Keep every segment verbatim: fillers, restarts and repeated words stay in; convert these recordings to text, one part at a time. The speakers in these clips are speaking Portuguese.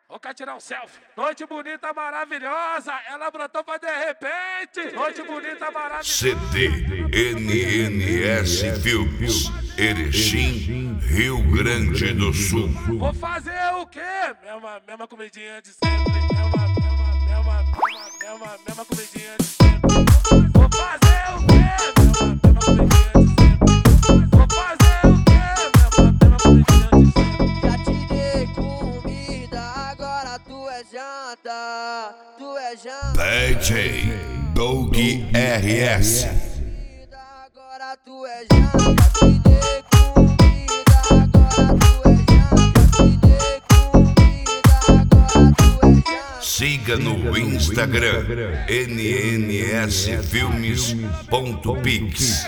Vou cá tirar um selfie. Noite bonita, maravilhosa. Ela brotou pra de repente. Noite bonita, maravilhosa. C D N N S Filmes, Erechim, Rio Grande do Sul. Vou fazer o quê? Mesma, mesma comidinha de sempre. Mesma, mesma, mesma, mesma, mesma, mesma comidinha de sempre. Vou fazer o quê? Mesma, mesma comidinha de sempre. Vou fazer o quê? Mesma, mesma comidinha de sempre. Já te dei comida, agora tu é janta. Tu é janta. D J Doug R S. Agora tu é janta. Te dei comida, agora tu é janta. Te dei comida, agora tu é janta. Siga no Instagram N N S Filmes ponto pix.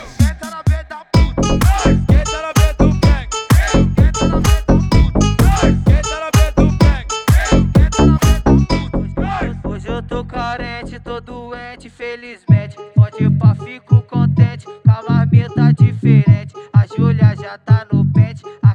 Hoje eu tô carente, tô doente, felizmente. Pode ir pra fico contente, com a marmita diferente. A Júlia já tá no pente.